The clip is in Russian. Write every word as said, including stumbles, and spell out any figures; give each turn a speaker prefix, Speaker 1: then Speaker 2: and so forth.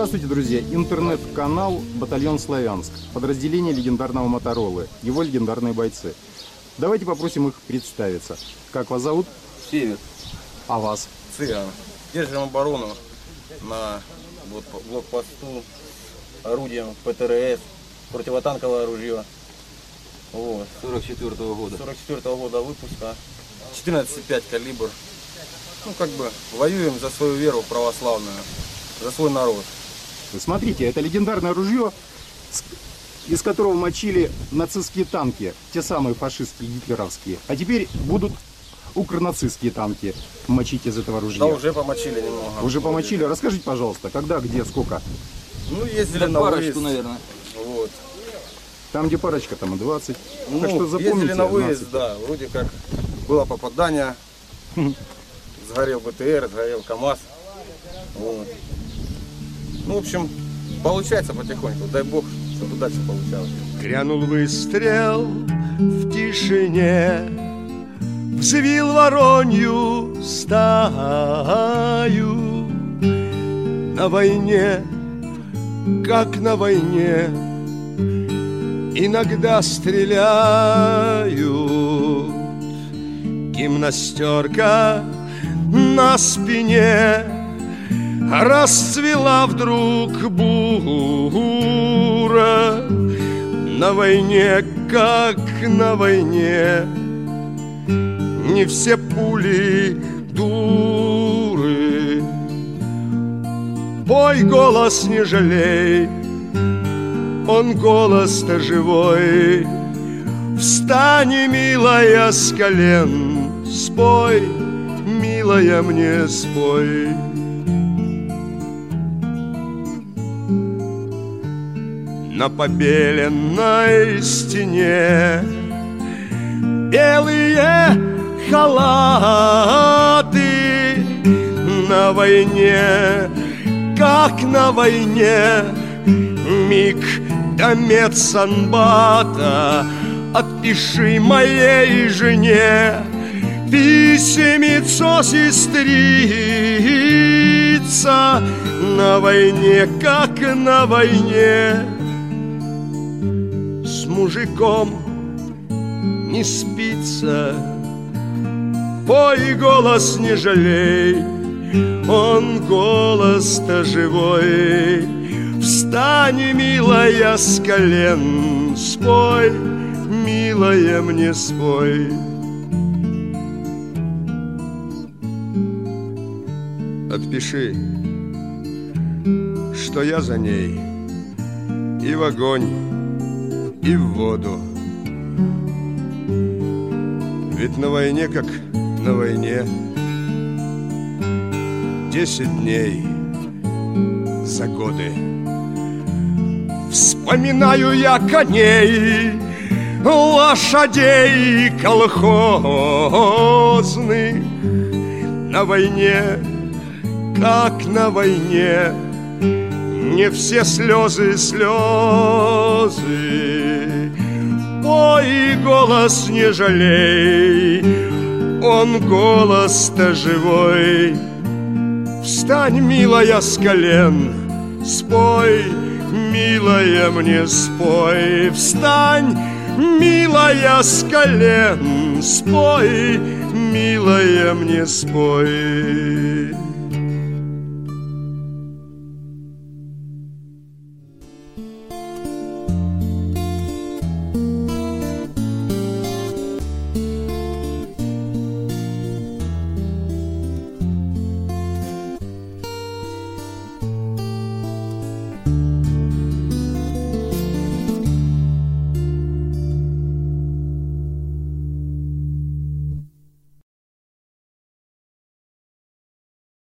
Speaker 1: Здравствуйте, друзья! Интернет-канал «Батальон Славянск», подразделение легендарного Моторолы, его легендарные бойцы. Давайте попросим их представиться. Как вас зовут?
Speaker 2: Север.
Speaker 1: А вас?
Speaker 2: Цыган. Держим оборону на вот, блокпосту орудием ПТРС, противотанковое ружье. Вот.
Speaker 3: сорок четвёртого года.
Speaker 2: сорок четвёртого года выпуска. четырнадцать пять калибр. Ну, как бы воюем за свою веру православную, за свой народ.
Speaker 1: Вы смотрите, это легендарное ружье, из которого мочили нацистские танки, те самые фашистские, гитлеровские. А теперь будут укронацистские танки мочить из этого ружья.
Speaker 2: Да, уже помочили немного.
Speaker 1: Уже помочили? Расскажите, пожалуйста, когда, где, сколько?
Speaker 2: Ну, ездили
Speaker 3: Да,
Speaker 2: на
Speaker 3: парочку,
Speaker 2: выезд.
Speaker 3: наверное.
Speaker 2: Вот.
Speaker 1: Там, где парочка, там и двадцать.
Speaker 2: Ну,
Speaker 1: так что запомните.
Speaker 2: ездили на выезд,
Speaker 1: двадцать.
Speaker 2: да. Вроде как было попадание. Сгорел БТР, сгорел КамАЗ. Вот. Ну, в общем, получается потихоньку. Дай бог, чтобы дальше получалось.
Speaker 4: Грянул выстрел в тишине, взвил воронью стаю. На войне, как на войне, иногда стреляют. Гимнастерка на спине расцвела вдруг бура. На войне, как на войне, не все пули дуры. Пой, голос, не жалей, он голос-то живой. Встань, милая, с колен, спой, милая, мне спой. На побеленной стене белые халаты. На войне, как на войне, миг до медсанбата. Отпиши моей жене писемицо, сестрица. На войне, как на войне, с мужиком не спится. Пой, голос, не жалей, он голос-то живой. Встань, милая, с колен, спой, милая, мне спой. Отпиши, что я за ней и в огонь, и в воду. Ведь на войне, как на войне, десять дней за годы. Вспоминаю я коней, лошадей колхозных. На войне, как на войне, не все слезы слезы. Пой, голос, не жалей, он голос-то живой. Встань, милая, с колен, спой, милая, мне спой. Встань, милая, с колен, спой, милая, мне спой.